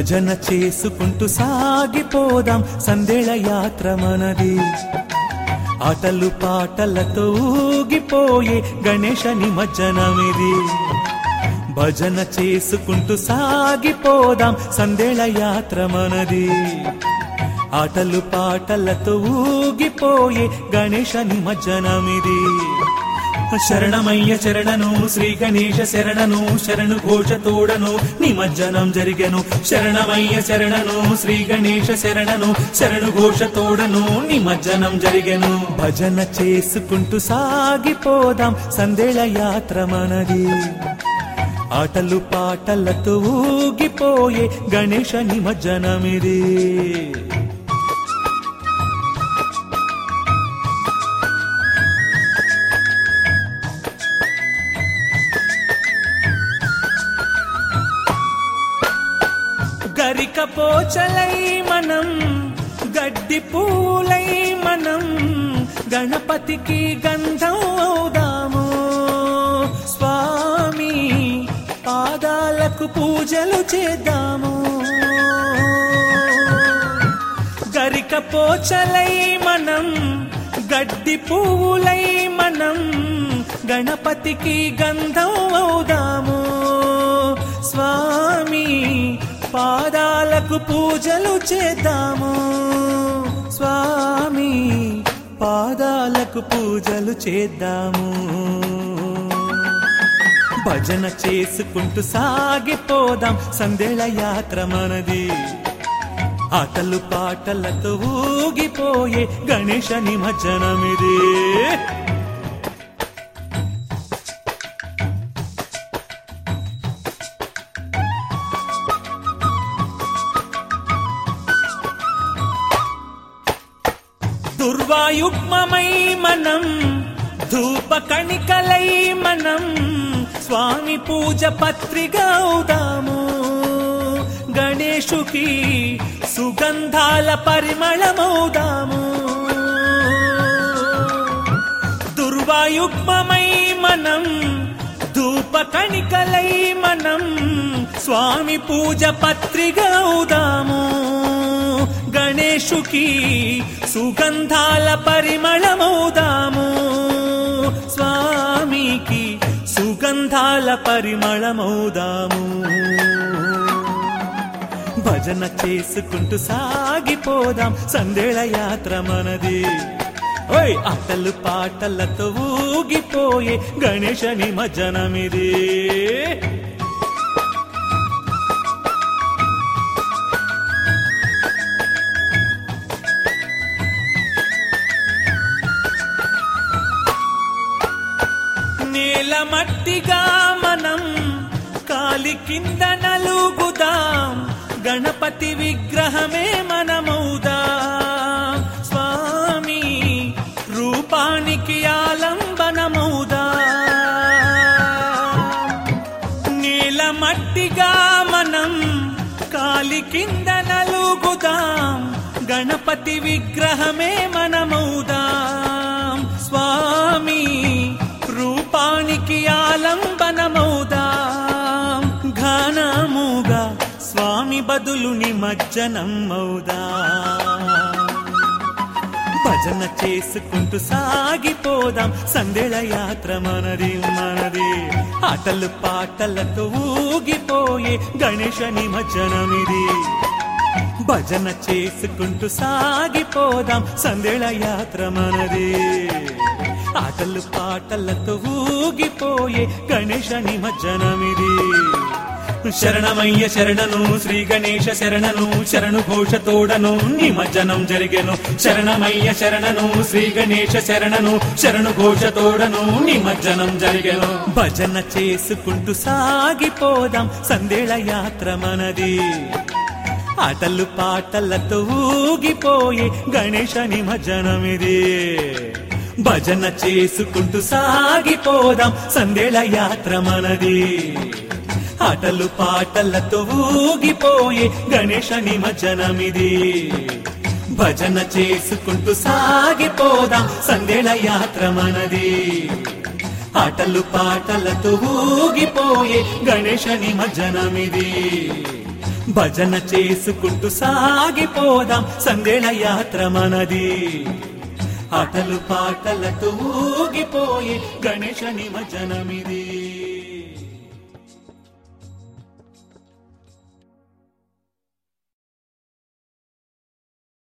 భజన చేసుకుంటూ సాగిపోదాం సందేళ యాత్ర మనది. ఆటలు పాటలతో ఊగిపోయే గణేశ నిమజ్జనమిది. భజన చేసుకుంటూ సాగిపోదాం సందేళ యాత్ర మనది. ఆటలు పాటలతో ఊగిపోయే గణేశ నిమజ్జనమిది. శరణమయ్య శరణను శ్రీ గణేశ శరణను శరణు ఘోష తోడను నిమజ్జనం జరిగెను. శరణమయ్య శరణను శ్రీ గణేశ శరణను శరణు ఘోష తోడను నిమజ్జనం జరిగెను. భజన చేసుకుంటూ సాగిపోదాం సందేళ యాత్ర మనది. ఆటలు పాటలతో ఊగిపోయే గణేశ నిమజ్జనమిది. గరిక పోచలై మనం గడ్డి పూలై మనం గణపతికి గంధం అవుదాము. స్వామి పాదాలకు పూజలు చేద్దాము. గరిక పోచలై మనం గడ్డి పూలై మనం గణపతికి గంధం అవుదాము. స్వామి పాదాలకు పూజలు చేద్దాము. స్వామి పాదాలకు పూజలు చేద్దాము. భజన చేసుకుంటూ సాగిపోదాం సందేళ యాత్ర మనది. ఆటలు పాటలతో ఊగిపోయే గణేశ నిమజ్జనమిది. దుర్వాయుగ్మమై మనం ధూప కణికలై మనం స్వామి పూజ పత్రిక అవుదాము. గణేశుకి సుగంధాల పరిమళమవుదాము. దుర్వాయుగ్మమై మనం ధూప కణికలై మనం స్వామి పూజ పత్రిక అవుదాము. గణేశుకి సుగంధాల పరిమళమవుదాము. స్వామికి సుగంధాల పరిమళమవుదాము. భజన చేసుకుంటూ సాగిపోదాం సందేళ యాత్ర మనది. ఓయ్ ఆటలు పాటలతో ఊగిపోయే గణేశ నిమజ్జనమిది. నేల మట్టిగా మనం కాలి కింద నలుగుదాం. గణపతి విగ్రహమే మనమౌదాం. స్వామి రూపానికి ఆలంబనమౌదాం. నేల మట్టిగా మనం కాలి కింద నలుగుదాం. గణపతి విగ్రహమే మనమౌదాం. స్వామి రూపానికి ఆలంబనమౌదాం. ఘనముగా స్వామి బదులు నిమజ్జనం అవుదాం. భజన చేసుకుంటూ సాగిపోదాం సందేళ యాత్ర మనది మనది. ఆటలు పాటలతో ఊగిపోయే గణేశ నిమజ్జనమిది. భజన చేసుకుంటూ సాగిపోదాం సందేళ యాత్ర మనది. ఆటలు పాటలతో ఊగిపోయే గణేశ నిమజ్జనమిది. శరణమయ్య శరణను శ్రీ గణేశ శరణను శరణు ఘోష తోడను నిమజ్జనం జరిగెను. శరణమయ్య శరణను శ్రీ గణేశ శరణను శరణు ఘోష తోడను నిమజ్జనం జరిగెను. భజన చేసుకుంటూ సాగిపోదాం సందేళ యాత్ర మనది. ఆటలు పాటలతో ఊగిపోయే గణేశ నిమజ్జనమిది. భజన చేసుకుంటూ సాగిపోదాం సందేళ యాత్ర మనది. ఆటలు పాటలతో ఊగిపోయే గణేశ నిమజ్జనమిది. భజన చేసుకుంటూ సాగిపోదాం సందేళ యాత్ర మనది. ఆటలు పాటలతో ఊగిపోయే గణేశ నిమజ్జనమిది. భజన చేసుకుంటూ సాగిపోదాం సందేళ యాత్ర మనది ఆటలు పాటలతో ఊగిపోయే గణేశ నిమజ్జనమిది